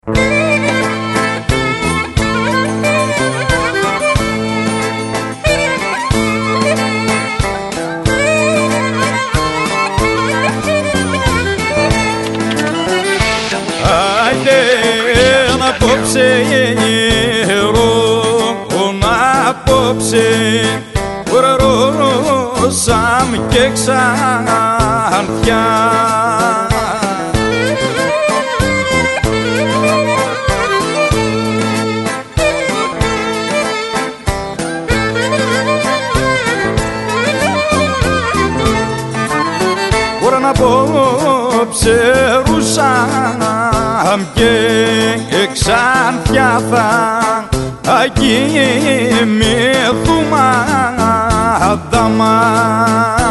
Απόψε ρώσαμ και ξανθιά Ωραν απόψε ρούσαμ και ξανθιά θα αγιμηθούμε Αδάμα